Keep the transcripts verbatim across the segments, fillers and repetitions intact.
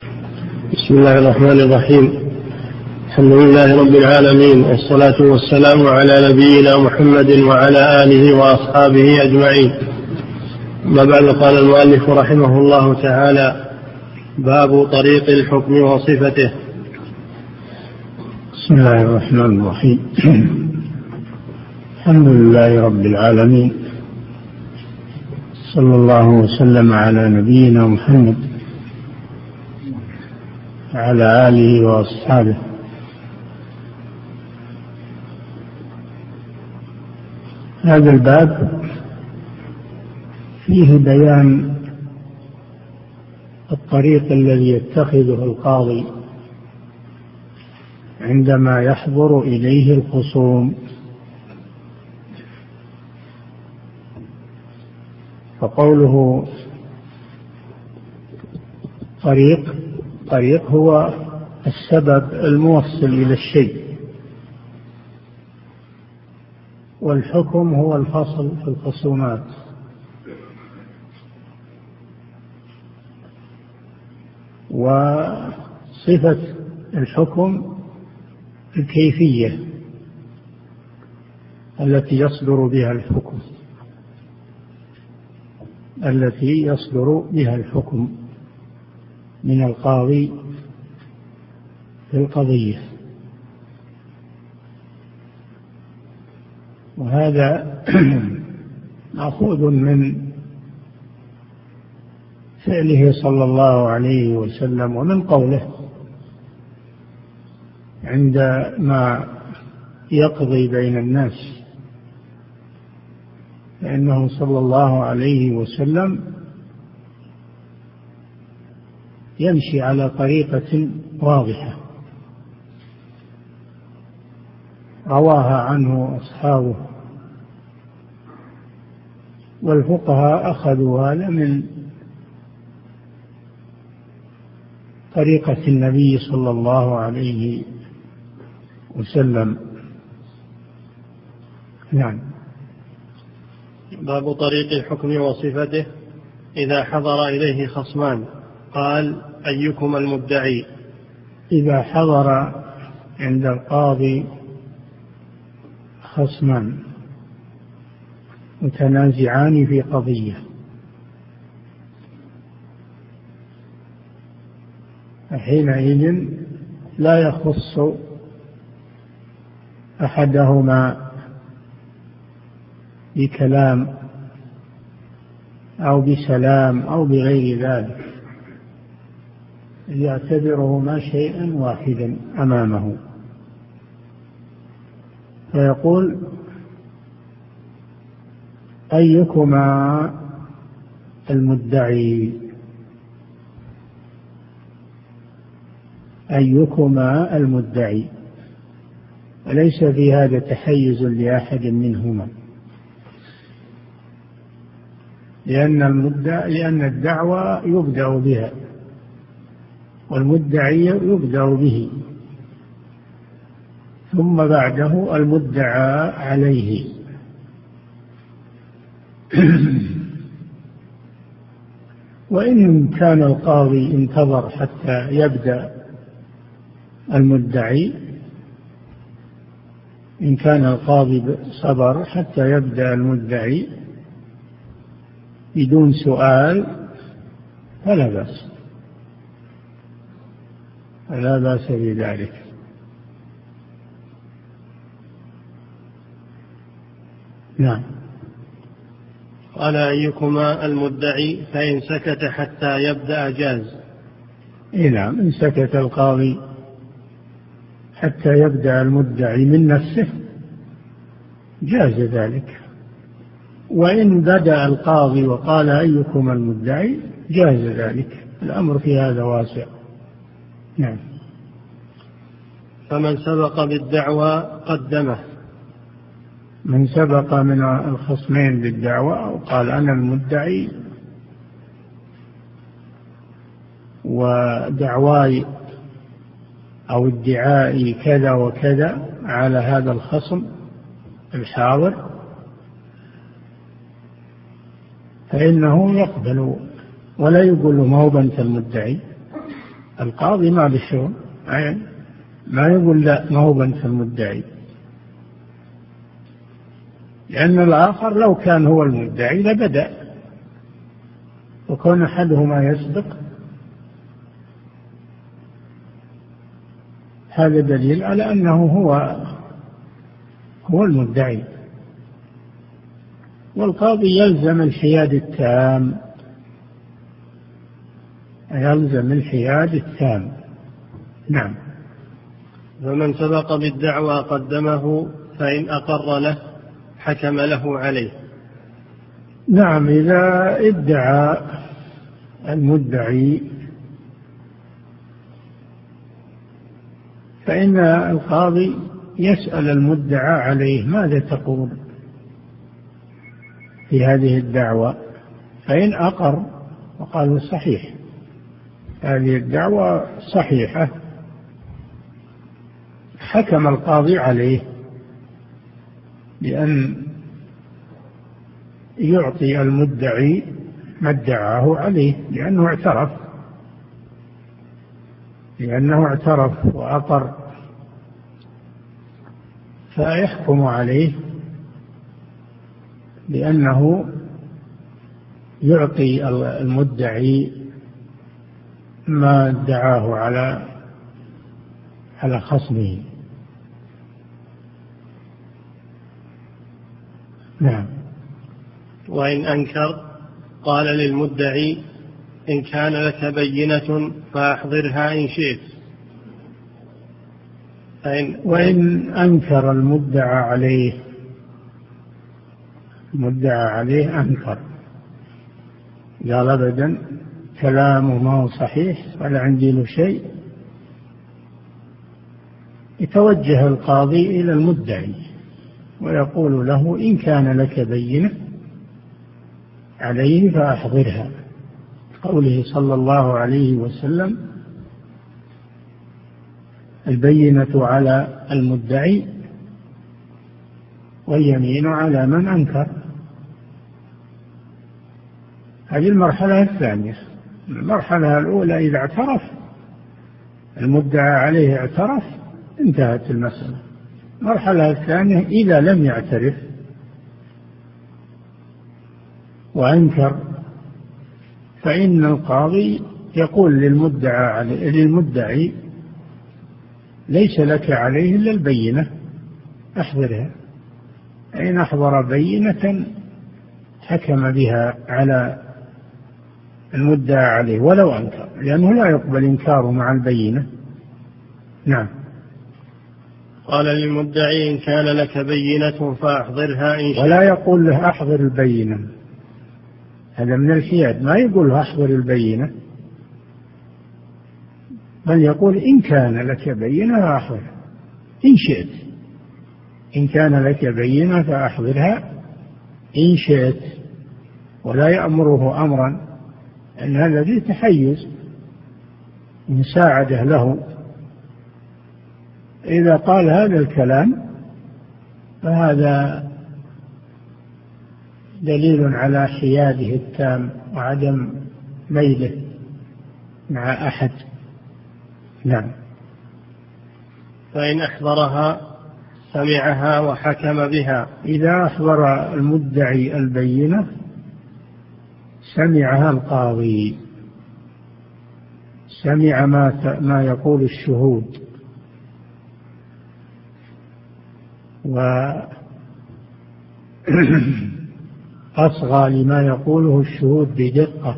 بسم الله الرحمن الرحيم. الحمد لله رب العالمين، والصلاة والسلام على نبينا محمد وعلى آله وأصحابه أجمعين. ما بعد، قال المؤلف رحمه الله تعالى: باب طريق الحكم وصفته. بسم الله الرحمن الرحيم. الحمد لله رب العالمين، صلى الله وسلم على نبينا محمد وعلى آله وأصحابه. هذا الباب فيه بيان الطريق الذي يتخذه القاضي عندما يحضر إليه الخصوم. فقوله طريق طريق هو السبب الموصل إلى الشيء، والحكم هو الفصل في الخصومات. وصفة الحكم الكيفية التي يصدر بها الحكم التي يصدر بها الحكم من القاضي في القضية. وهذا مأخوذ من فعله صلى الله عليه وسلم ومن قوله عندما يقضي بين الناس، فإنه صلى الله عليه وسلم يمشي على طريقة واضحة رواها عنه أصحابه، والفقهاء أخذوا هذا من طريقة النبي صلى الله عليه وسلم. نعم. باب طريق الحكم وصفته. إذا حضر إليه خصمان قال: أيكم المدعي؟ إذا حضر عند القاضي خصمان متنازعان في قضية، حينئذ لا يخص أحدهما بكلام أو بسلام أو بغير ذلك، يعتبرهما شيئا واحدا أمامه، فيقول: أيكما المدعي؟ أيكما المدعي؟ وليس في هذا تحيز لأحد منهما، لأن المدعي لأن الدعوى يبدأ بها والمدعي يبدأ به، ثم بعده المدعى عليه. وإن كان القاضي انتظر حتى يبدأ المدعي، إن كان القاضي صبر حتى يبدأ المدعي بدون سؤال فلا بأس فلا بأس بذلك. نعم. قال: أيكما المدعي؟ فإن سكت حتى يبدأ جاز. إيه نعم، إن سكت القاضي حتى يبدأ المدعي من نفسه جاز ذلك، وإن بدأ القاضي وقال: أيكما المدعي؟ جاز ذلك. الأمر في هذا واسع. نعم. فمن سبق بالدعوى قدمه. من سبق من الخصمين بالدعوى وقال: أنا المدعي ودعواي أو ادعائي كذا وكذا على هذا الخصم الحاضر، فإنه يقبل ولا يقول له: ما هو أنت المدعي، القاضي ما بشغل، ما يقول لا ما هو أنت المدعي، لأن الآخر لو كان هو المدعي لبدأ، وكون أحدهما يسبق هذا دليل على أنه هو هو المدعي. والقاضي يلزم الحياد التام، يلزم الحياد التام. نعم. فمن سبق بالدعوى قدمه فإن أقر له حكم له عليه. نعم، إذا ادعى المدعي فإن القاضي يسأل المدعى عليه ماذا تقول في هذه الدعوة، فإن أقر وقال صحيح هذه الدعوة صحيحة حكم القاضي عليه بأن يعطي المدعي ما ادعاه عليه، لأنه اعترف لأنه اعترف وأقر، فيحكم عليه بأنه يعطي المدعي ما ادعاه على على خصمه. نعم. وإن أنكر قال للمدعي إن كان لك بينة فأحضرها إن شئت. فإن وإن أنكر المدعى عليه المدعى عليه أنكر، قال أبدا كلامه ما هو صحيح ولا عندي له شيء، يتوجه القاضي إلى المدعي ويقول له إن كان لك بينة عليه فأحضرها، قوله صلى الله عليه وسلم البينة على المدعي واليمين على من أنكر. هذه المرحلة الثانية. المرحلة الأولى إذا اعترف المدعى عليه اعترف انتهت المسألة. المرحلة الثانية إذا لم يعترف وأنكر فإن القاضي يقول للمدعى عليه للمدعي ليس لك عليه إلا البينة أحضرها. إن أحضر بينة حكم بها على المدعى عليه ولو أنكر، لأنه لا يقبل إنكاره مع البينة. نعم. قال للمدعي إن كان لك بينة فأحضرها إن شئت، ولا يقول له أحضر البينة، هذا من الحياد، ما يقول له أحضر البينة، بل يقول إن كان لك بينة فأحضرها إن شئت. إن كان لك بينة فأحضرها إن شئت، ولا يأمره أمرا، أن هذا فيه تحيز مساعدة له. إذا قال هذا الكلام فهذا دليل على حياده التام وعدم ميله مع أحد. نعم. فإن أحضرها سمعها وحكم بها. إذا أحضر المدعي البينة سمعها القاضي، سمع ما ما يقول الشهود وأصغى لما يقوله الشهود بدقة.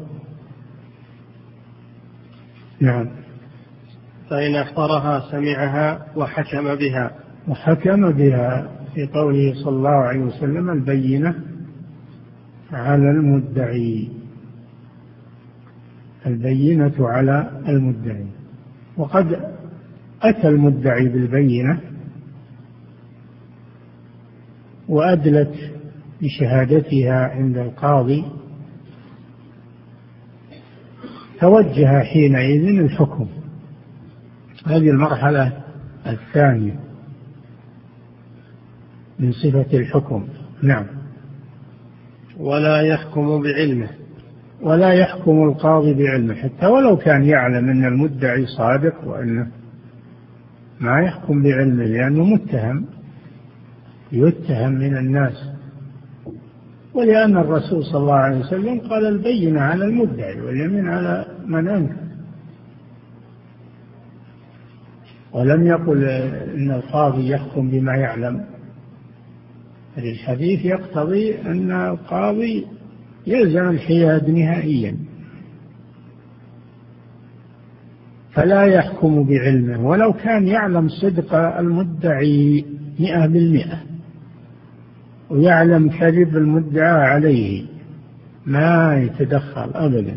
نعم. فإن أحضرها سمعها وحكم بها. وحكم بها في قوله صلى الله عليه وسلم البينة على المدعي، البينة على المدعي. وقد أتى المدعي بالبينة وأدلت بشهادتها عند القاضي، توجه حينئذ الحكم. هذه المرحلة الثانية من صفة الحكم. نعم. ولا يحكم بعلمه. ولا يحكم القاضي بعلمه، حتى ولو كان يعلم أن المدعي صادق وأنه ما يحكم بعلمه، لأنه متهم يتهم من الناس، ولأن الرسول صلى الله عليه وسلم قال البينة على المدعي واليمين على من أنكر، ولم يقل إن القاضي يحكم بما يعلم. الحديث يقتضي أن القاضي يلزم الحياد نهائيا، فلا يحكم بعلمه ولو كان يعلم صدق المدعي مئة بالمئة ويعلم كذب المدعى عليه، ما يتدخل أبدا،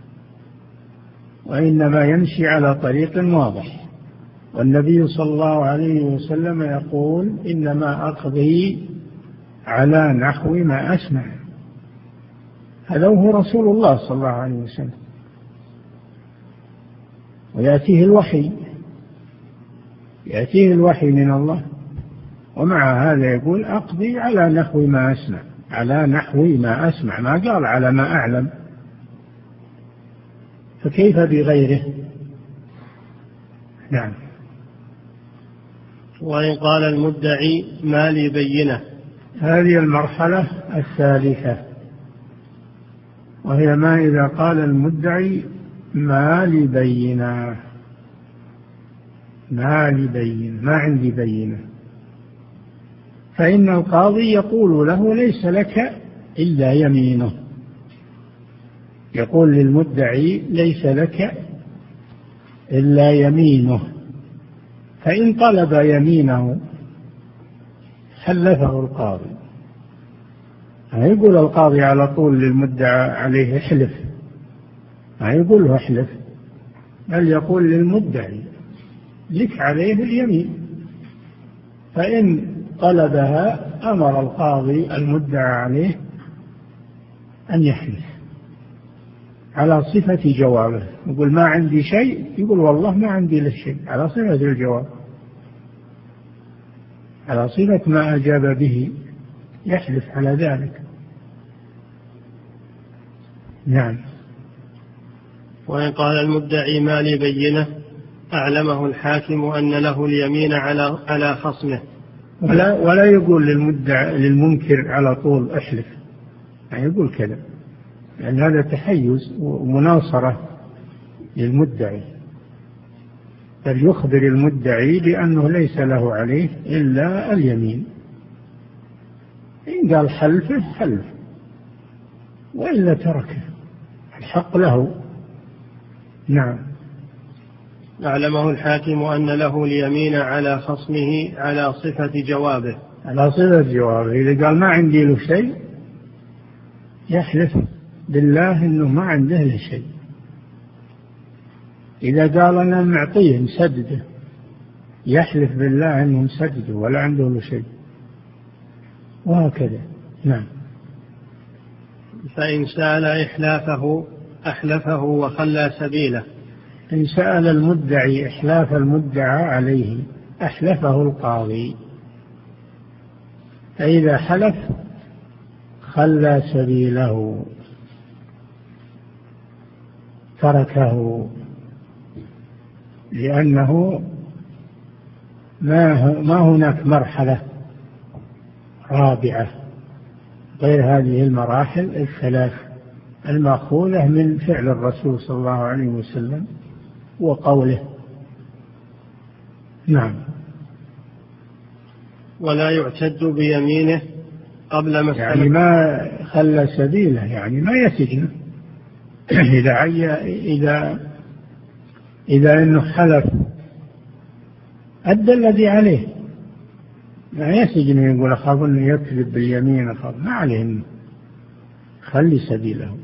وإنما يمشي على طريق واضح. والنبي صلى الله عليه وسلم يقول إنما أقضي على نحو ما أسمع. هذا هو رسول الله صلى الله عليه وسلم، ويأتيه الوحي يأتيه الوحي من الله، ومع هذا يقول أقضي على نحو ما أسمع، على نحو ما أسمع، ما قال على ما أعلم، فكيف بغيره؟ نعم. وإن قال المدعي ما لي بينة، هذه المرحلة الثالثة، وهي ما إذا قال المدعي ما لي بينة، ما لي بينة، ما عندي بينة، فإن القاضي يقول له ليس لك إلا يمينه، يقول للمدعي ليس لك إلا يمينه، فإن طلب يمينه حلفه القاضي. ما يقول القاضي على طول للمدعى عليه احلف، ما يقول له احلف، بل يقول للمدعي لك عليه اليمين، فإن طلبها أمر القاضي المدعى عليه أن يحلف على صفة جوابه، يقول ما عندي شيء، يقول والله ما عندي له شيء، على صفة الجواب، على صفة ما أجاب به، يحلف على ذلك. نعم. وإن قال المدعي ما لي بينة أعلمه الحاكم أن له اليمين على على خصمه، ولا, ولا يقول للمدعي للمنكر على طول احلف، يعني يقول كذا، لأن هذا تحيز ومناصرة للمدعي، بل يخبر المدعي بأنه ليس له عليه إلا اليمين، إن قال حلفه حلف، وإلا تركه، الحق له. نعم. أعلمه الحاكم أن له اليمين على خصمه على صفة جوابه، على صفة جوابه، إذا قال ما عندي له شيء يحلف بالله إنه ما عنده له شيء، إذا قال أنا معطيه مسدده يحلف بالله إنه مسدده ولا عنده له شيء، وهكذا. نعم. فإن سأل إحلافه أحلفه وخلى سبيله، إن سأل المدعي إحلاف المدعى عليه أحلفه القاضي، فإذا حلف خلى سبيله، تركه، لأنه ما ما هناك مرحلة رابعة غير هذه المراحل الثلاث المأخوذة من فعل الرسول صلى الله عليه وسلم وقوله. نعم. ولا يعتد بيمينه قبل مسألة، يعني ما خلى سبيله، يعني ما يسجن إذا عي إذا إذا إنه حلف أدى الذي عليه، ما يسجن يقول أخاف أنه يكذب باليمين، أخاف، ما عليه إنه خلي سبيله.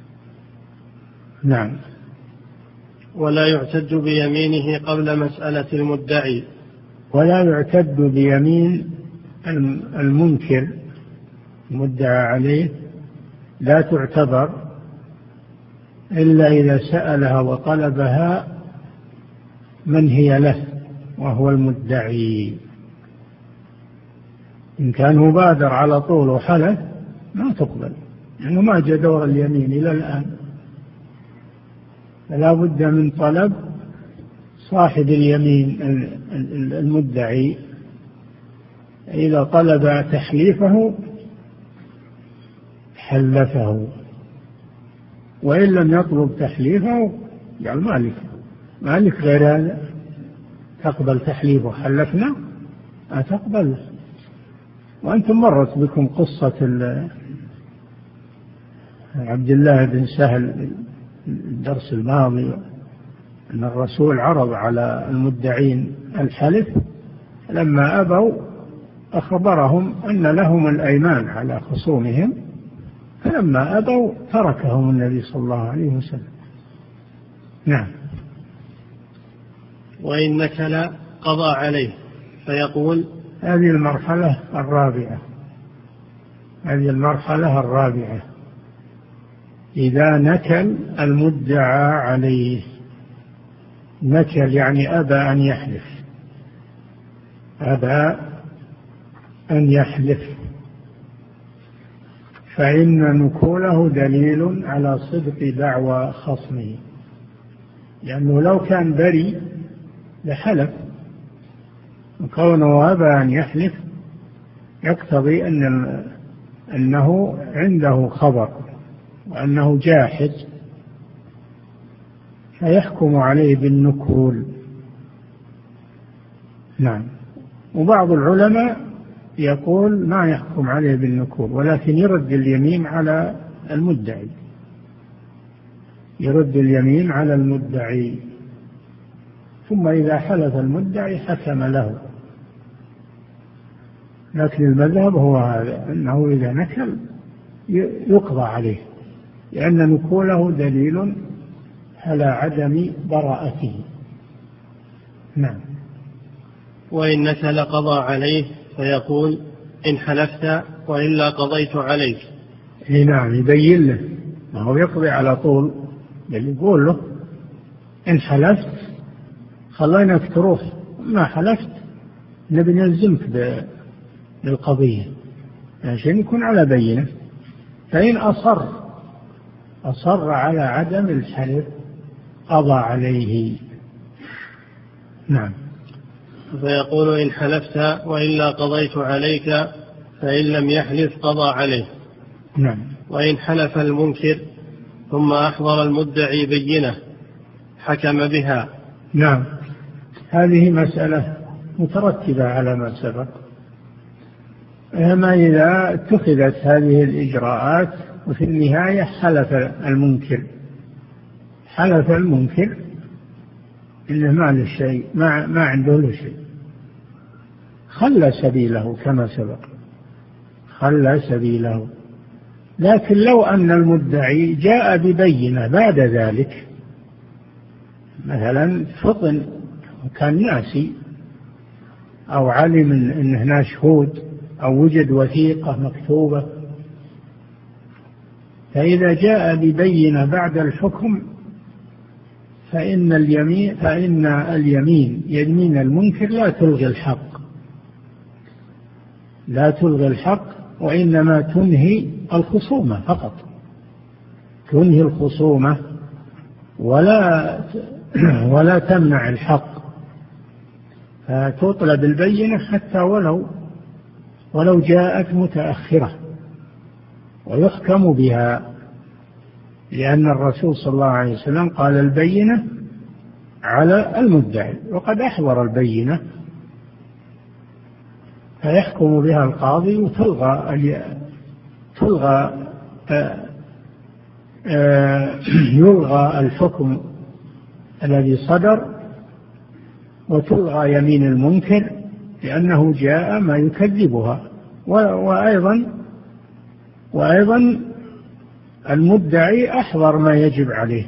نعم. ولا يعتد بيمينه قبل مسألة المدعي، ولا يعتد بيمين المنكر المدعى عليه، لا تعتبر إلا إذا سألها وطلبها من هي له وهو المدعي. إن كان مبادر على طول وحلف ما تقبل، لأنه ما جاء دور اليمين إلى الآن. فلا بد من طلب صاحب اليمين المدعي. إذا طلب تحليفه حلفه، وإن لم يطلب تحليفه قال مالك مالك غير هذا، تقبل تحليفه حلفنا ما تقبل. وأنتم مرت بكم قصة عبد الله بن سهل الدرس الماضي، أن الرسول عرض على المدعين الحلف، لما أبوا أخبرهم أن لهم الأيمان على خصومهم، فلما أبوا تركهم النبي صلى الله عليه وسلم. نعم. وإن نكل قضى عليه فيقول. هذه المرحلة الرابعة هذه المرحلة الرابعة إذا نكل المدعى عليه. نكل يعني أبى أن يحلف، أبى أن يحلف، فإن نكوله دليل على صدق دعوى خصمه، لأنه لو كان بريء لحلف، وكونه أبى أن يحلف يقتضي أن أنه عنده خبر وأنه جاحد، فيحكم عليه بالنكول. نعم. وبعض العلماء يقول ما يحكم عليه بالنكول، ولكن يرد اليمين على المدعي، يرد اليمين على المدعي، ثم إذا حلف المدعي حكم له. لكن المذهب هو هذا، أنه إذا نكل يقضى عليه، لأن نكوله دليل على عدم براءته. نعم. وإن نكل قضى عليه فيقول إن حلفت وإلا قضيت عليك. نعم، يبين له، ما هو يقضي على طول، بل يقول له إن حلفت خليناك تروح، ما حلفت نبي نلزمك بالقضية عشان يكون على بينة. فإن أصر أصر على عدم الحلف قضى عليه. نعم. فيقول إن حلفت وإلا قضيت عليك، فإن لم يحلف قضى عليه. نعم. وإن حلف المنكر ثم أحضر المدعي بينة حكم بها. نعم. هذه مسألة مترتبة على ما سبق، أما إذا اتخذت هذه الإجراءات وفي النهاية حلف المنكر حلف المنكر إنه ما له شيء، ما, ما عنده له شيء، خلى سبيله كما سبق، خلى سبيله. لكن لو أن المدعي جاء ببينة بعد ذلك، مثلا فطن وكان ناسي، أو علم أن هنا شهود، أو وجد وثيقة مكتوبة، فإذا جاء ببينة بعد الحكم فإن اليمين فإن اليمين يمين المنكر لا تلغي الحق، لا تلغي الحق، وإنما تنهي الخصومة فقط، تنهي الخصومة ولا ولا تمنع الحق. فتطلب البينة حتى ولو ولو جاءت متأخرة، ويحكم بها، لأن الرسول صلى الله عليه وسلم قال البينة على المدعي، وقد أحضر البينة، فيحكم بها القاضي وتلغى تلغى يلغى الحكم الذي صدر، وتلغى يمين المنكر لأنه جاء ما يكذبها. وأيضا وأيضا المدعي أحضر ما يجب عليه،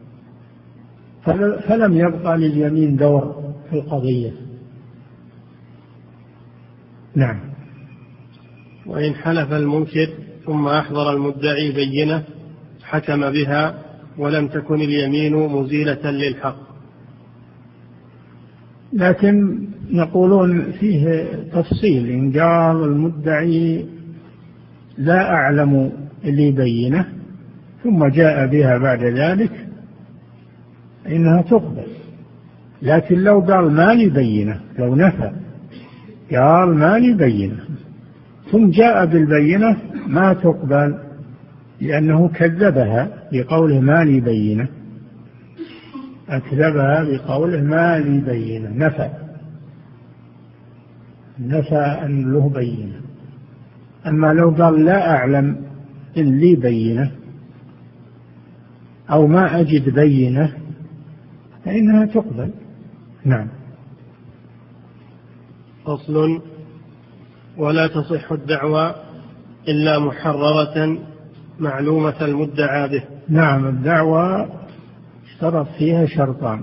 فلم يبقى لليمين دور في القضية. نعم. وإن حلف المنكر ثم أحضر المدعي بينة حكم بها ولم تكن اليمين مزيلة للحق. لكن يقولون فيه تفصيل، إن قال المدعي لا أعلم اللي بينه ثم جاء بها بعد ذلك، إنها تقبل. لكن لو قال ما لي بينة، لو نفى قال ما لي بينة ثم جاء بالبينة ما تقبل، لأنه كذبها بقوله ما لي بينة، أكذبها بقوله ما لي بينة، نفى نفى أن له بينة. أما لو قال لا أعلم إن لي بينة أو ما أجد بينة فإنها تقبل. نعم. فصل: ولا تصح الدعوى إلا محررة معلومة المدعى به. نعم، الدعوى اشترط فيها شرطان: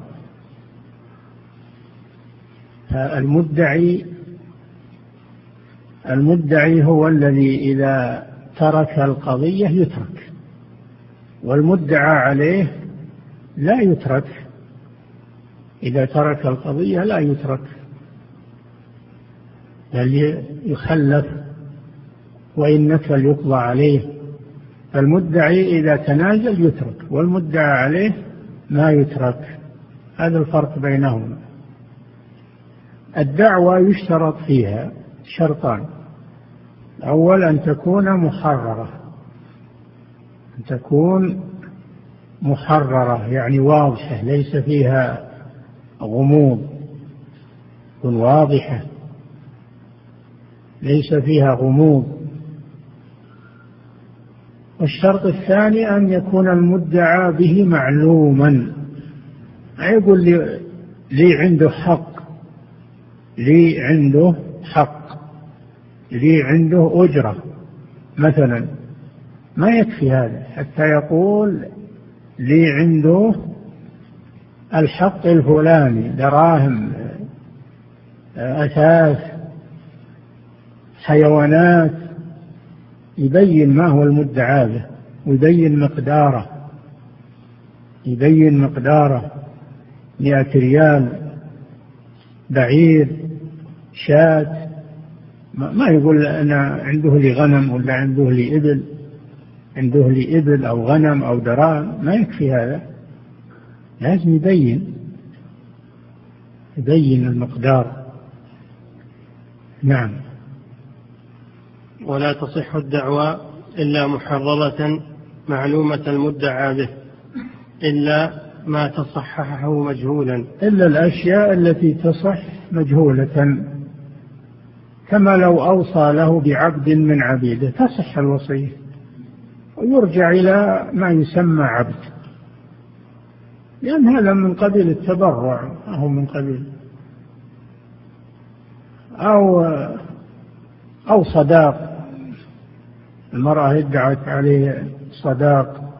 المدعي المدعي هو الذي إذا ترك القضية يترك، والمدعى عليه لا يترك، إذا ترك القضية لا يترك بل يخلف وإن نكل يقضى عليه. فالمدعي إذا تنازل يترك، والمدعى عليه ما يترك. هذا الفرق بينهما. الدعوى يشترط فيها شرطان: أول أن تكون محررة، أن تكون محررة يعني واضحة ليس فيها غموض، تكون واضحة ليس فيها غموض. والشرط الثاني أن يكون المدعى به معلوما، يقول لي, لي عنده حق، لي عنده حق، لي عنده أجرة مثلا، ما يكفي هذا حتى يقول لي عنده الحق الفلاني، دراهم، أثاث، حيوانات، يبين ما هو المدعى به ويبين مقداره، يبين مقداره مئة ريال، بعير، شاة، ما يقول أنا عنده لي غنم ولا عنده لي إبل، عنده لي إبل أو غنم أو دراهم، ما يكفي هذا، لازم يبين يبين المقدار. نعم. ولا تصح الدعوى إلا محررة معلومة المدعى به إلا ما تصححه مجهولا، إلا الأشياء التي تصح مجهولة، كما لو أوصى له بعبد من عبيده تصح الوصية ويرجع إلى ما يسمى عبد، لأن هذا من قبيل التبرع أو من قبيل أو أو صداق، المرأة ادعت عليه صداق،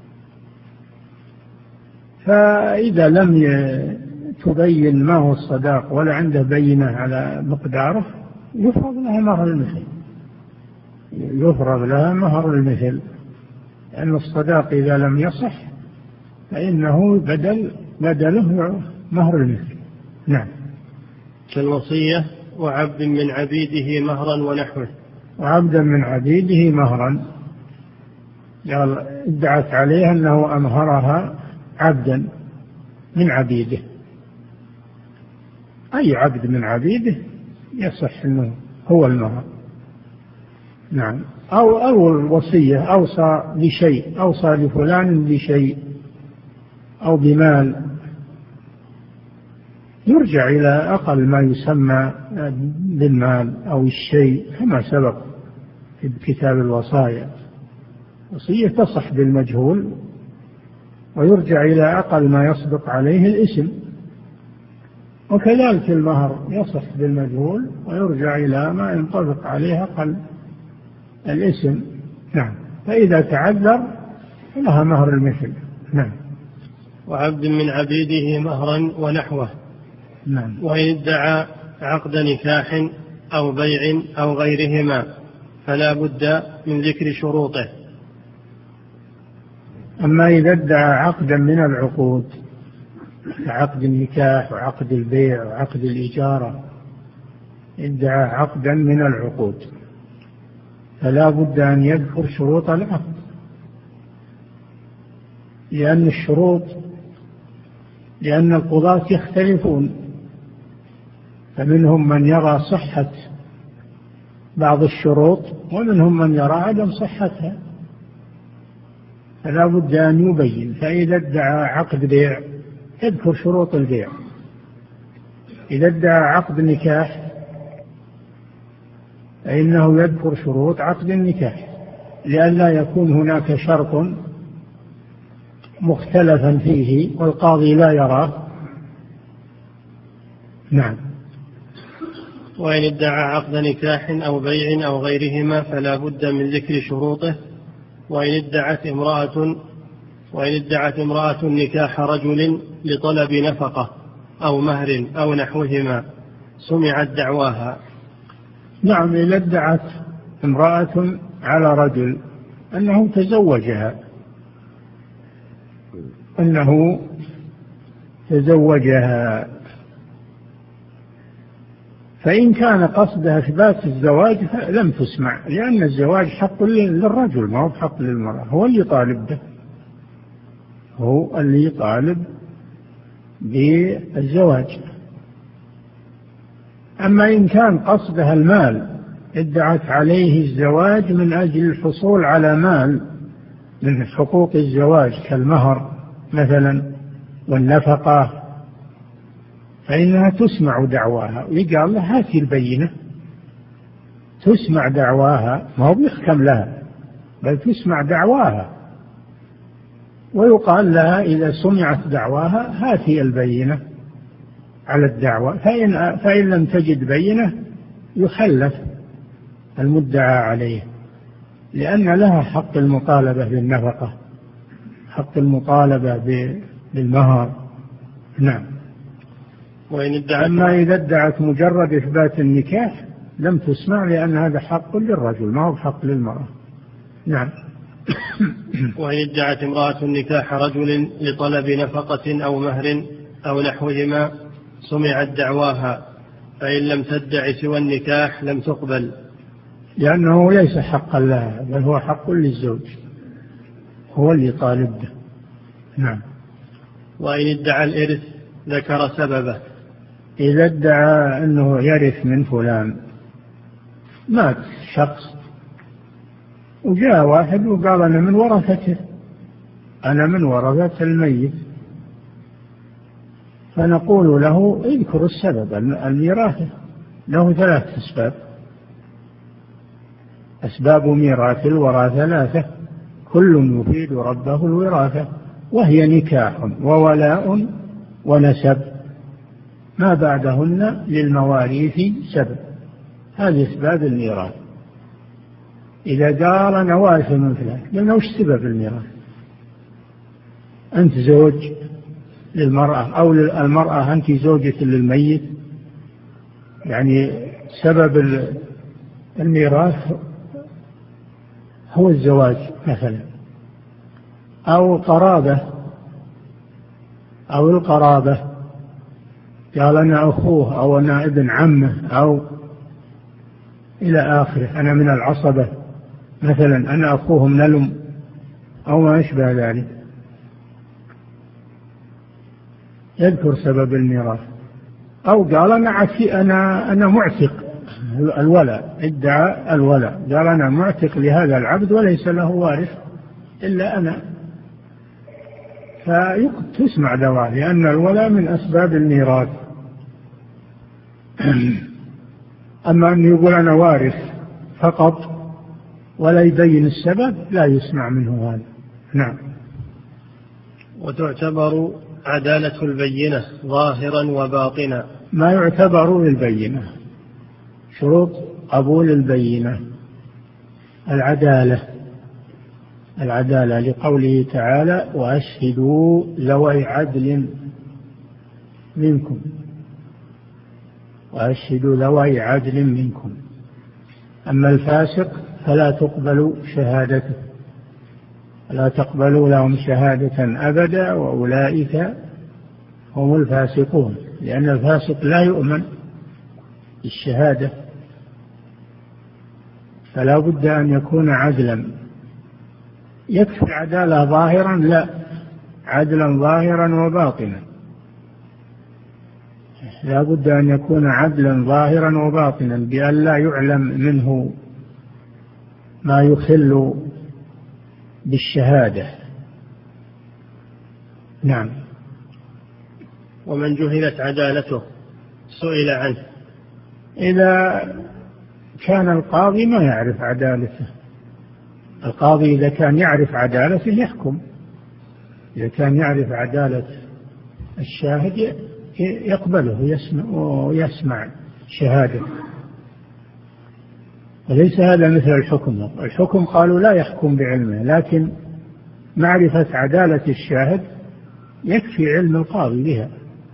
فإذا لم تبين ما هو الصداق ولا عنده بينة على مقداره يفرض لها مهر المثل، يفرض لها مهر المثل، لأن الصداق إذا لم يصح فإنه بدل بدله مهر المثل. نعم. كالوصية وعبد من عبيده مهرا ونحوه. وعبدا من عبيده مهرا، قال ادعت عليه أنه أمهرها عبدا من عبيده، أي عبد من عبيده يصح أنه هو المهر. نعم. أو أو الوصية أوصى بشيء، أوصى لفلان بشيء أو بمال، يرجع إلى أقل ما يسمى بالمال أو الشيء كما سبق في كتاب الوصايا. وصية تصح بالمجهول ويرجع إلى أقل ما يصدق عليه الاسم، وكذلك المهر يصح بالمجهول ويرجع إلى ما ينطبق عليه أقل الاسم. نعم. فإذا تعذر لها مهر المثل. نعم. وعبد من عبيده مهرا ونحوه. نعم. وإن ادعى عقد نكاح أو بيع أو غيرهما فلا بد من ذكر شروطه. أما إذا ادعى عقدا من العقود كعقد النكاح وعقد البيع وعقد الإجارة، ادعى عقدا من العقود فلا بد أن يذكر شروط العقد، لأن الشروط لأن القضاة يختلفون، فمنهم من يرى صحة بعض الشروط ومنهم من يرى عدم صحتها، فلا بد أن يبين. فإذا ادعى عقد بيع يذكر شروط البيع، إذا ادعى عقد نكاح فإنه يذكر شروط عقد النكاح، لئلا يكون هناك شرط مختلفا فيه والقاضي لا يراه. نعم. وإن ادعى عقد نكاح أو بيع أو غيرهما فلا بد من ذكر شروطه. وإن ادعت امرأة وإن ادعت امرأة نكاح رجل لطلب نفقة أو مهر أو نحوهما سمعت دعواها. نعم، إذا ادعت امرأة على رجل أنه تزوجها أنه تزوجها فإن كان قصدها إثبات الزواج لم تسمع، لأن الزواج حق للرجل ما هو حق للمرأة، هو اللي طالب به، هو اللي يطالب بالزواج. أما إن كان قصدها المال، ادعت عليه الزواج من أجل الحصول على مال من حقوق الزواج كالمهر مثلا والنفقة، فإنها تسمع دعواها ويقال لها هاتي البينة، تسمع دعواها، ما هو بيحكم لها بل تسمع دعواها، ويقال لها إذا سمعت دعواها هاتي البينة على الدعوة، فإن, فإن لم تجد بينة يخلف المدعى عليه، لأن لها حق المطالبة بالنفقة، حق المطالبة بالمهر. نعم. وإن ادعت أما إذا ادعت مجرد إثبات النكاح لم تسمع، لأن هذا حق للرجل ما هو حق للمرأة. نعم. وإن ادعت امرأة نكاح رجل لطلب نفقة أو مهر أو نحوهما سمعت دعواها، فإن لم تدع سوى النكاح لم تقبل، لأنه ليس حقا لها بل هو حق للزوج، هو اللي طالب به. نعم. وإن ادعى الإرث ذكر سببه. إذا ادعى أنه يرث من فلان، مات شخص وجاء واحد وقال أنا من ورثته، أنا من ورثة الميت، فنقول له اذكر السبب. الميراث له ثلاث أسباب، أسباب ميراث الورى ثلاثة كل يفيد ربه الوراثة، وهي نكاح وولاء ونسب، ما بعدهن للمواريث سبب. هذه أسباب الميراث. إذا قال أنا وارث من فلان، قلنا وش سبب الميراث؟ أنت زوج للمرأة أو المرأة أنت زوجة للميت، يعني سبب الميراث هو الزواج مثلا، أو قرابة أو القرابة، قال أنا أخوه أو أنا ابن عمه أو إلى آخره، أنا من العصبة مثلا، أنا أخوه من الأم أو ما يشبه ذلك، يذكر سبب الميراث. أو قال أنا عتي أنا أنا معتق الولاء، ادعى الولاء، قال أنا معتق لهذا العبد وليس له وارث إلا أنا، فتسمع دعواه، لأن الولاء من أسباب الميراث. أما أن يقول أنا وارث فقط ولا يبين السبب لا يسمع منه هذا. نعم. وتعتبر عدالة البينة ظاهرا وباطنا. ما يعتبر البينة شروط قبول البينة العدالة، العدالة لقوله تعالى وأشهدوا ذوي عدل منكم، وأشهدوا ذوي عدل منكم. أما الفاسق فلا تقبل شهادته، لا تقبلوا لهم شهادة أبدا، وأولئك هم الفاسقون، لأن الفاسق لا يؤمن بالشهادة، فلا بد أن يكون عدلا. يكفي عدالة ظاهرا؟ لا، عدلا ظاهرا وباطنا. لا بد أن يكون عدلا ظاهرا وباطنا بأن لا يعلم منه ما يخل بالشهادة. نعم. ومن جهلت عدالته سئل عنه. إذا كان القاضي ما يعرف عدالته، القاضي إذا كان يعرف عدالته يحكم، إذا كان يعرف عدالة الشاهد يقبله ويسمع, ويسمع شهادة. وليس هذا مثل الحكم، الحكم قالوا لا يحكم بعلمه، لكن معرفة عدالة الشاهد يكفي علم القاضي بها،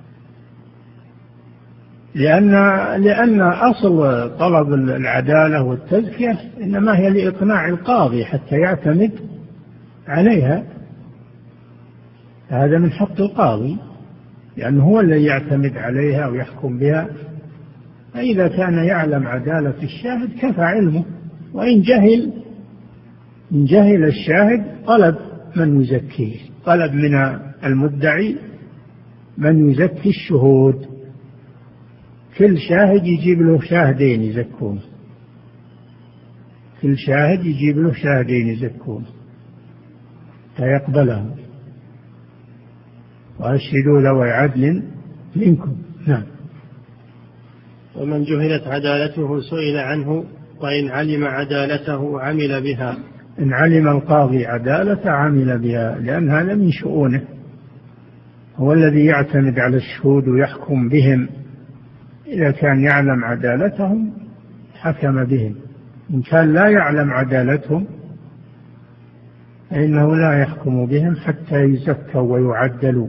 لأن لأن أصل طلب العدالة والتزكية إنما هي لإقناع القاضي حتى يعتمد عليها، هذا من حق القاضي لأنه هو الذي يعتمد عليها ويحكم بها. فإذا كان يعلم عدالة الشاهد كفى علمه، وإن جهل إن جهل الشاهد طلب من يزكيه، طلب من المدعي من يزكي الشهود، كل شاهد يجيب له شاهدين يزكون، كل شاهد يجيب له شاهدين يزكون فيقبلهم، وأشهدوا ذوي عدل منكم. نعم. ومن جهلت عدالته سئل عنه، وإن علم عدالته عمل بها. إن علم القاضي عدالة عمل بها، لأن هذا من شؤونه، هو الذي يعتمد على الشهود ويحكم بهم. إذا كان يعلم عدالتهم حكم بهم، إن كان لا يعلم عدالتهم فإنه لا يحكم بهم حتى يزكوا ويعدلوا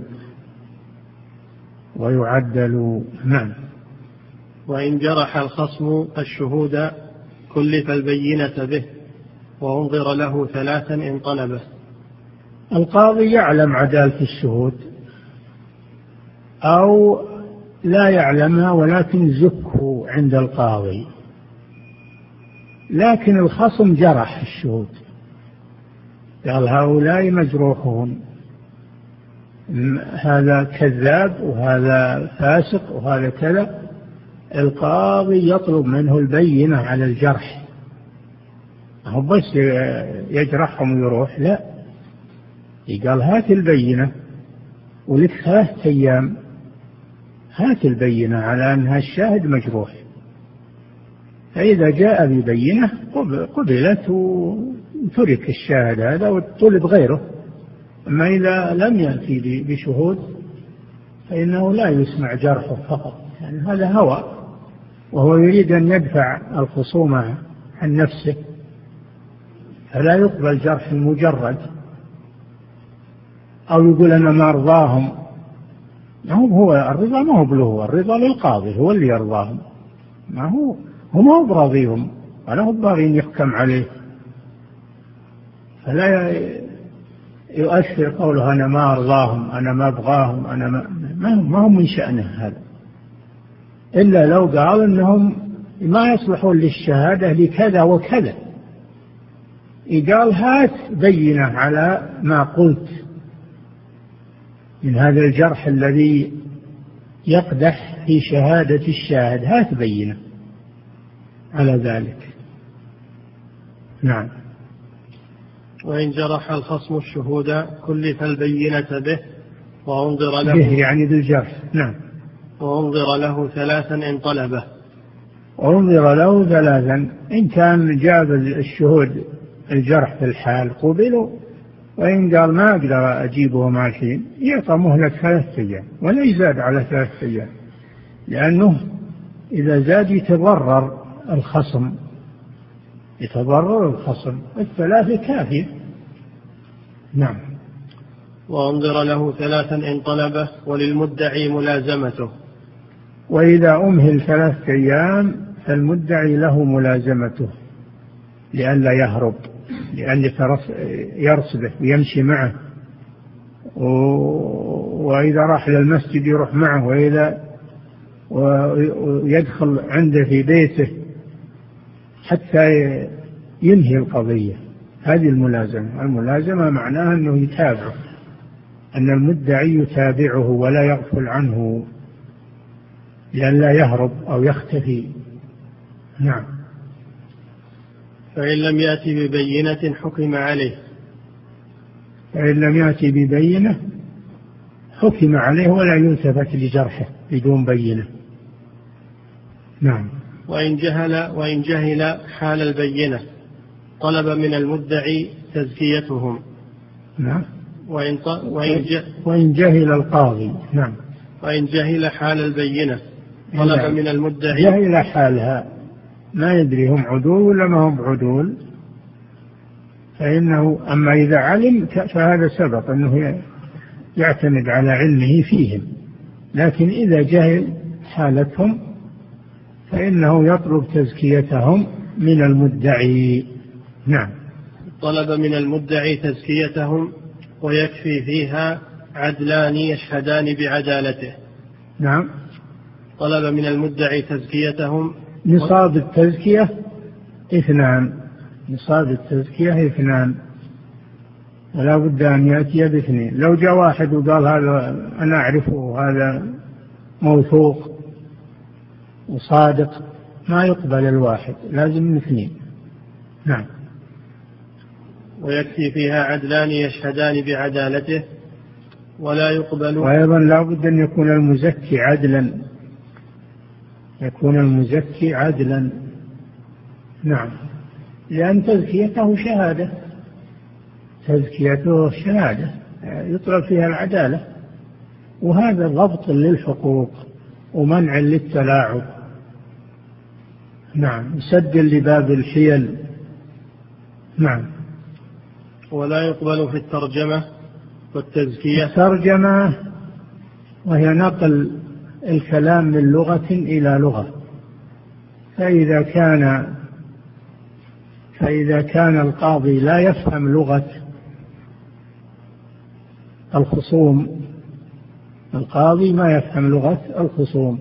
ويعدلوا. نعم. وإن جرح الخصم الشهود كلف البينة به، وانظر له ثلاثا إن طلبه. القاضي يعلم عدالة الشهود أو لا يعلمها ولكن زكوا عند القاضي، لكن الخصم جرح الشهود، قال هؤلاء مجروحون، هذا كذاب وهذا فاسق وهذا كذا، القاضي يطلب منه البينة على الجرح، هو بس يجرحهم ويروح، لا، قال هات البينة ولك ثلاثة أيام، هات البينة على أن الشاهد مجروح. فإذا جاء ببينة قبلت وترك الشاهد هذا وطلب غيره. أما إذا لم يأتي بشهود فإنه لا يسمع جرحه فقط، يعني هذا هوى، وهو يريد أن يدفع الخصومة عن نفسه، فلا يقبل جرح المجرد، أو يقول أنا ما أرضاهم. هو الرضا ما هو بله، الرضا للقاضي، هو اللي يرضاهم، ما هو هم هو براضيهم ولا هو باغين يحكم عليه. فلا يؤثر قوله أنا ما أرضاهم، أنا ما أبغاهم، أنا ما ما هم من شأنه هذا، إلا لو قال أنهم ما يصلحون للشهادة لكذا وكذا، قال هات بينة على ما قلت من هذا الجرح الذي يقدح في شهادة الشاهد، هات بينة على ذلك. نعم. وإن جرح الخصم الشهود كلف البينة به، وانظر له به يعني بالجرح. نعم. وانظر له ثلاثا إن طلبه. وانظر له ثلاثا، إن كان جاب الشهود الجرح في الحال قبلوا، وإن قال ما أقدر أجيبه ماشيين يعطى مهلة ثلاثة أيام ولا يزاد على ثلاثة أيام، لأنه إذا زاد يتضرر الخصم، يتضرر الخصم، الثلاثة كافية. نعم. وانظر له ثلاثا إن طلبه، وللمدعي ملازمته. وإذا أمهل ثلاثة أيام فالمدعي له ملازمته لئلا يهرب، لأن يرصده ويمشي معه، وإذا راح للمسجد يروح معه، وإذا ويدخل عنده في بيته حتى ينهي القضية. هذه الملازمة. الملازمة معناها أنه يتابعه، أن المدعي يتابعه ولا يغفل عنه. لئلا يهرب أو يختفي. نعم. فإن لم يأتي ببينة حكم عليه فإن لم يأتي ببينة حكم عليه ولا يلتفت لجرحه بدون بينة. نعم. وإن جهل وإن جهل حال البينة طلب من المدعي تزكيتهم. نعم. وإن, وإن, وإن جهل القاضي. نعم. وإن جهل حال البينة طلب نعم. من المدعي جهل حالها، ما يدري هم عدول ولا ما هم عدول، فإنه أما إذا علم فهذا سبق أنه يعتمد على علمه فيهم، لكن إذا جهل حالتهم فإنه يطلب تزكيتهم من المدعي. نعم. طلب من المدعي تزكيتهم ويكفي فيها عدلان يشهدان بعدالته. نعم. طلب من المدعي تزكيتهم. نصاب التزكية اثنان، نصاب التزكية اثنان، ولا بد أن يأتي باثنين. لو جاء واحد وقال هذا أنا أعرفه هذا موثوق وصادق ما يقبل الواحد، لازم اثنين. نعم. ويكفي فيها عدلان يشهدان بعدالته ولا يقبل. وأيضا لا بد أن يكون المزكي عدلا، يكون المزكي عدلا. نعم. لأن تزكيته شهادة، تزكيته شهادة يطلب فيها العدالة، وهذا ضبط للحقوق ومنع للتلاعب. نعم. سد لباب الحيل. نعم. ولا يقبل في الترجمة والتزكية. الترجمة وهي نقل الكلام من لغة إلى لغة، فإذا كان فإذا كان القاضي لا يفهم لغة الخصوم، القاضي ما يفهم لغة الخصوم،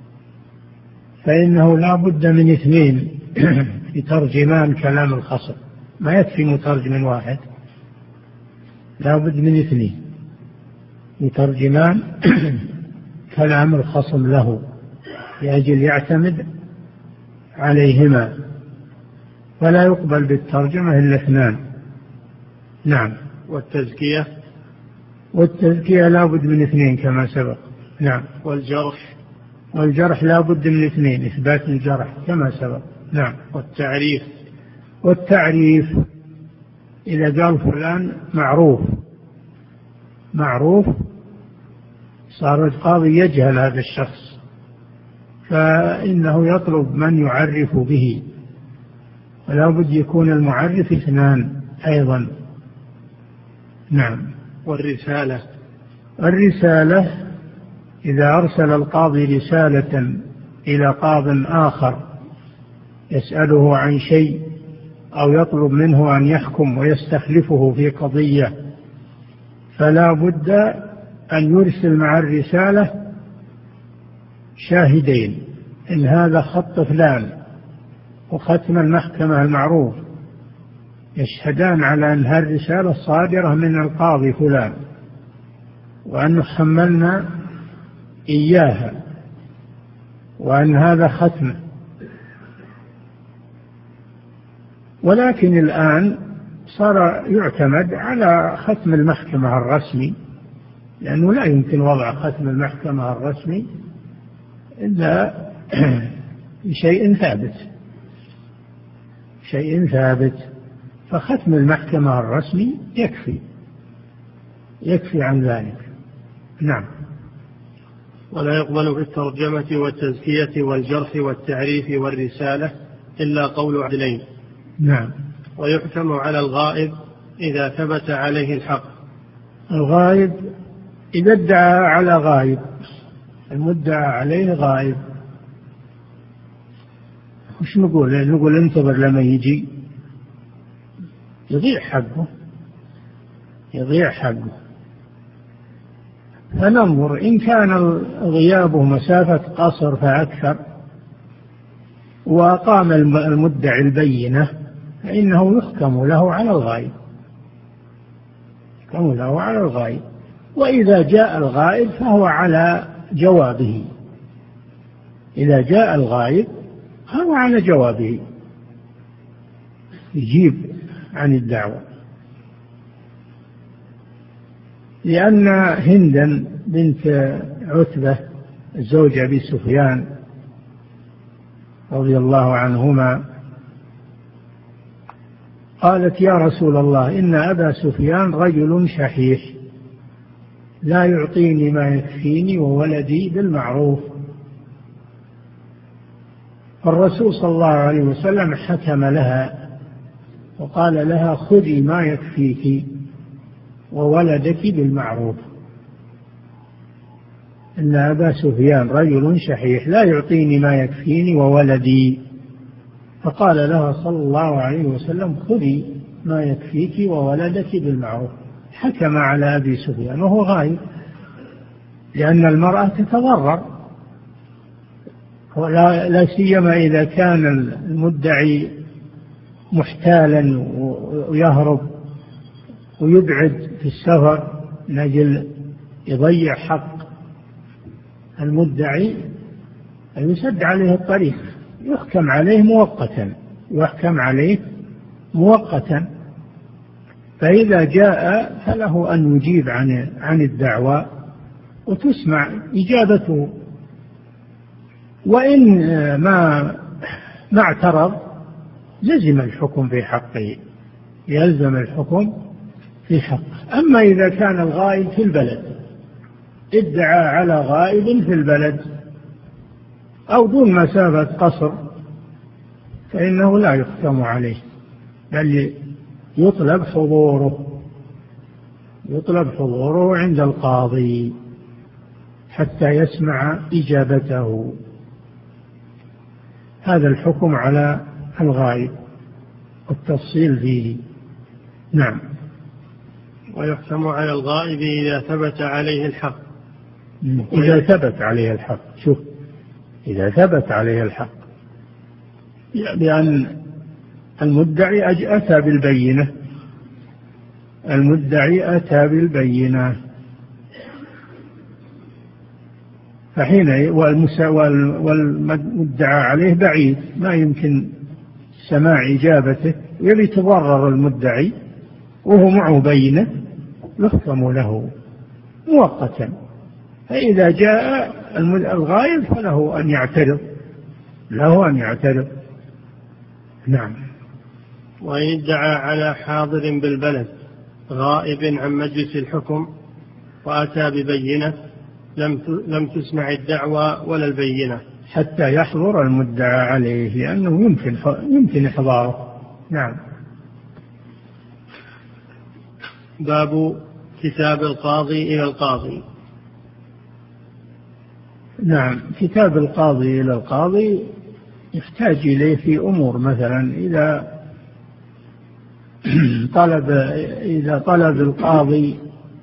فإنه لا بد من اثنين يترجمان كلام الخصم، ما يكفي مترجم واحد، لا بد من اثنين يترجمان كلام الخصم له لأجل يعتمد عليهما، ولا يقبل بالترجمة إلا اثنان. نعم. والتزكية والتزكية لا بد من اثنين كما سبق. نعم. والجرح والجرح لا بد من اثنين، إثبات الجرح كما سبق. نعم. والتعريف والتعريف إذا قال فلان معروف معروف صار القاضي يجهل هذا الشخص، فإنه يطلب من يعرف به، ولا بد يكون المعرف اثنان أيضا. نعم. والرسالة الرسالة إذا أرسل القاضي رسالة إلى قاض آخر يسأله عن شيء أو يطلب منه أن يحكم ويستخلفه في قضية، فلا بد أن يرسل مع الرسالة شاهدين، إن هذا خط فلان وختم المحكمة المعروف يشهدان على أن هذه الرسالة صادرة من القاضي فلان وأن حملنا إياها وأن هذا ختمه. ولكن الآن صار يعتمد على ختم المحكمة الرسمي، لأنه لا يمكن وضع ختم المحكمة الرسمي إلا بشيء ثابت شيء ثابت فختم المحكمة الرسمي يكفي يكفي عن ذلك. نعم. ولا يقبل في الترجمة والتزكية والجرح والتعريف والرسالة إلا قول عدلين. نعم. ويحكم على الغائب إذا ثبت عليه الحق. الغائب إذا ادعى على غائب، المدعى عليه غائب، وش نقول؟ نقول انتظر لما يجي، يضيع حقه يضيع حقه فننظر إن كان غيابه مسافة قصر فأكثر وأقام المدعي البينة فإنه يحكم له على الغائب يحكم له على الغائب. وإذا جاء الغائب فهو على جوابه إذا جاء الغائب هو على جوابه يجيب عن الدعوة. لأن هندا بنت عتبة زوج أبي سفيان رضي الله عنهما قالت يا رسول الله إن أبا سفيان رجل شحيح لا يعطيني ما يكفيني وولدي بالمعروف. فالرسول صلى الله عليه وسلم حكم لها وقال لها خذي ما يكفيك وولدك بالمعروف. إن أبا سفيان رجل شحيح لا يعطيني ما يكفيني وولدي. فقال لها صلى الله عليه وسلم خذي ما يكفيك وولدك بالمعروف. حكم على أبي سفيان وهو غايب، لأن المرأة تتضرر، ولا لا سيما إذا كان المدعي محتالا ويهرب ويبعد في السفر من أجل يضيع حق المدعي، يسد عليه الطريق، يحكم عليه مؤقتا يحكم عليه مؤقتا. فإذا جاء فله أن يجيب عن عن الدعوى وتسمع إجابته، وإن ما ما اعترض لزم الحكم في حقه، يلزم الحكم في حقه. أما إذا كان الغائب في البلد، ادعى على غائب في البلد أو دون مسافة قصر، فإنه لا يحكم عليه، بل يطلب حضوره يطلب حضوره عند القاضي حتى يسمع إجابته. هذا الحكم على الغائب والتفصيل فيه. نعم. ويحكم على الغائب إذا ثبت عليه الحق. إذا ثبت عليه الحق، شوف، إذا ثبت عليه الحق، لأن المدعي أتى بالبينة المدعي أتى بالبينة فحين والمدعى عليه بعيد ما يمكن سماع إجابته، يبي تضرر المدعي وهو معه بينة، يحكم له مؤقتا. فإذا جاء الغائب فله أن يعترض له أن يعترض نعم. وإن ادعى على حاضر بالبلد غائب عن مجلس الحكم وأتى ببينة لم تسمع الدعوى ولا البينة حتى يحضر المدعى عليه، لأنه يمكن يمكن إحضاره. نعم. باب كتاب القاضي إلى القاضي. نعم. كتاب القاضي إلى القاضي يحتاج إليه في أمور، مثلا إذا طلب إذا طلب القاضي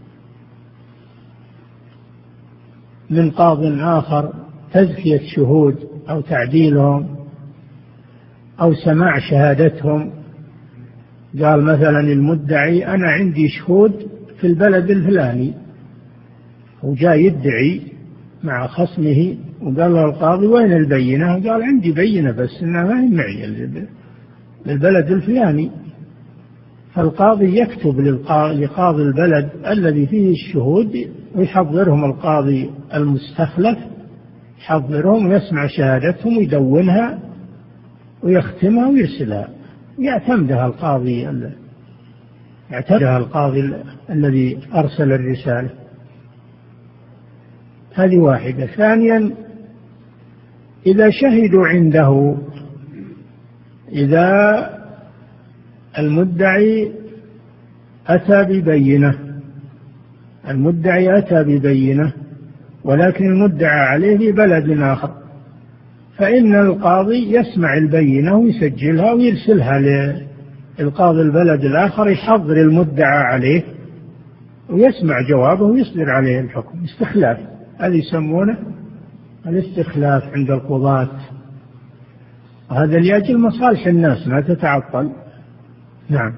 من قاض آخر تزكية شهود أو تعديلهم أو سماع شهادتهم، قال مثلا المدعي أنا عندي شهود في البلد الفلاني، وجاء يدعي مع خصمه وقال له القاضي وين البينة؟ قال عندي بينة بس إنها ما هي معي للبلد الفلاني. فالقاضي يكتب لقاضي البلد الذي فيه الشهود ويحضرهم القاضي المستخلف، يحضرهم ويسمع شهادتهم ويدونها ويختمها ويرسلها، يعتمدها القاضي يعتمدها القاضي الذي أرسل الرسالة. هذه واحدة. ثانيا، إذا شهدوا عنده، إذا المدعي أتى ببينة المدعي أتى ببينة ولكن المدعى عليه في بلد آخر، فإن القاضي يسمع البينة ويسجلها ويرسلها للقاضي البلد الآخر، يحضر المدعى عليه ويسمع جوابه ويصدر عليه الحكم. استخلاف، هذا يسمونه الاستخلاف عند القضاة، وهذا لأجل مصالح الناس ما تتعطل. نعم.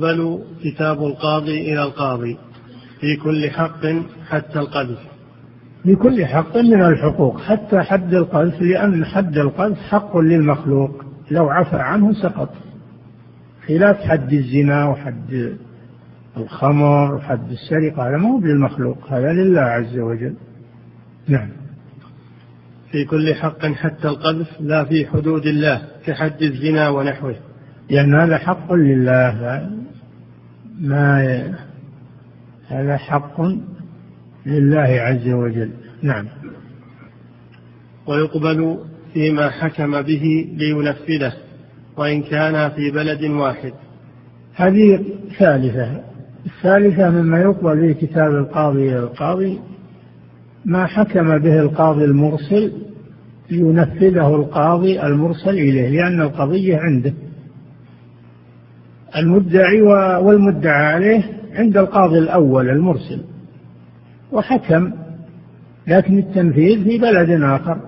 يقبل كتاب القاضي إلى القاضي في كل حق حتى القذف. بكل حق من الحقوق، حتى حد القذف، لأن حد القذف حق للمخلوق، لو عفى عنه سقط، خلاف حد الزنا وحد الخمر وحد السرقة، هذا مو للمخلوق، هذا لله عز وجل. نعم. في كل حق حتى القذف لا في حدود الله كحد الزنا ونحوه، لأن هذا حق لله، ما هذا حق لله عز وجل. نعم. ويقبل فيما حكم به لينفذه وإن كان في بلد واحد. هذه ثالثة. الثالثة مما يقبل به كتاب القاضي القاضي ما حكم به القاضي المرسل لينفذه القاضي المرسل إليه، لأن القضية عنده، المدعي والمدعى عليه عند القاضي الأول المرسل وحكم، لكن التنفيذ في بلد آخر،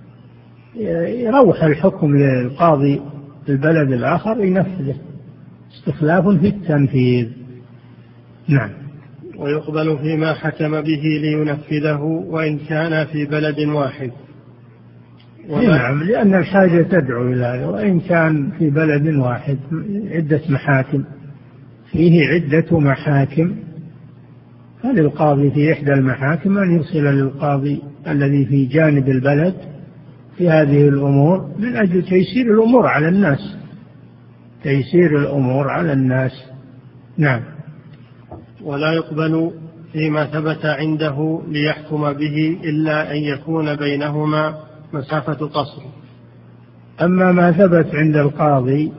يروح الحكم للقاضي البلد الآخر ينفذه، استخلاف في التنفيذ. نعم. ويقبل فيما حكم به لينفذه وإن كان في بلد واحد. نعم، لأن الحاجة تدعو إلى هذا، وإن كان في بلد واحد عدة محاكم، فيه عدة محاكم، فللقاضي في إحدى المحاكم أن يرسل للقاضي الذي في جانب البلد في هذه الأمور من أجل تيسير الأمور على الناس، تيسير الأمور على الناس. نعم. ولا يقبل فيما ثبت عنده ليحكم به إلا أن يكون بينهما مسافة قصر. أما ما ثبت عند القاضي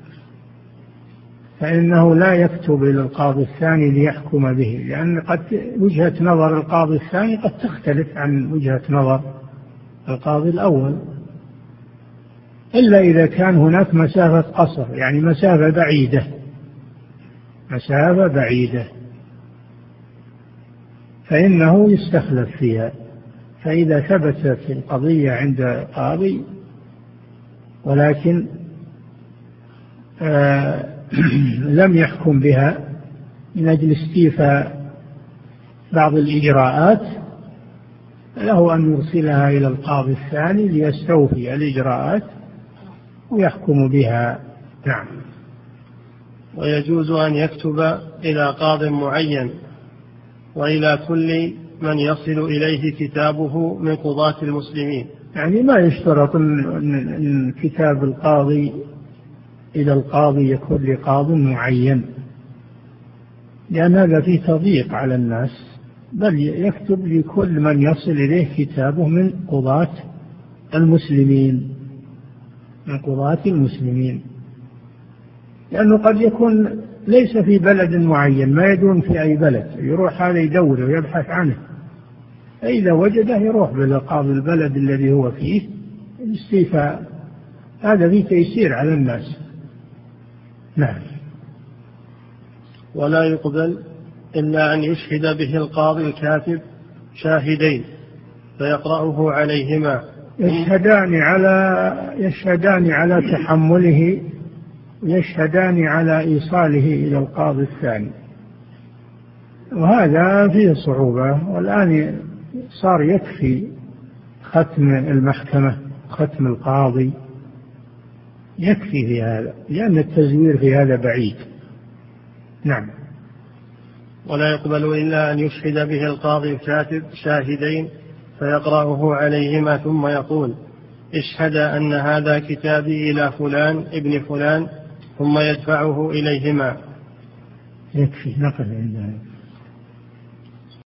فإنه لا يكتب إلى القاضي الثاني ليحكم به، لأن قد وجهة نظر القاضي الثاني قد تختلف عن وجهة نظر القاضي الأول، إلا إذا كان هناك مسافة قصر، يعني مسافة بعيدة، مسافة بعيدة فإنه يستخلف فيها. فإذا ثبتت القضية عند قاضي ولكن آه لم يحكم بها من أجل استيفاء بعض الإجراءات، له أن يرسلها إلى القاضي الثاني ليستوفي الإجراءات ويحكم بها. نعم. ويجوز أن يكتب إلى قاض معين وإلى كل من يصل إليه كتابه من قضاة المسلمين، يعني ما يشترط أن كتاب القاضي إلى القاضي يكون لقاض معين، لأن هذا فيه تضييق على الناس، بل يكتب لكل من يصل إليه كتابه من قضاة المسلمين، من قضاة المسلمين، لأنه قد يكون ليس في بلد معين، ما يدون في أي بلد، يروح هذا يدور ويبحث عنه، فإذا وجده يروح بلقاضي البلد الذي هو فيه الاستيفاء، هذا فيه تيسير على الناس. نعم. ولا يقبل إلا أن يشهد به القاضي الكاتب شاهدين فيقرأه عليهما، يشهدان على يشهدان على تحمله ويشهدان على إيصاله إلى القاضي الثاني، وهذا فيه صعوبة، والآن صار يكفي ختم المحكمة، ختم القاضي يكفي في هذا، لأن التزوير في هذا بعيد. نعم. ولا يقبل إلا أن يشهد به القاضي الكاتب شاهدين فيقرأه عليهما ثم يقول اشهد أن هذا كتابي إلى فلان ابن فلان، ثم يدفعه إليهما. يكفي نقل عند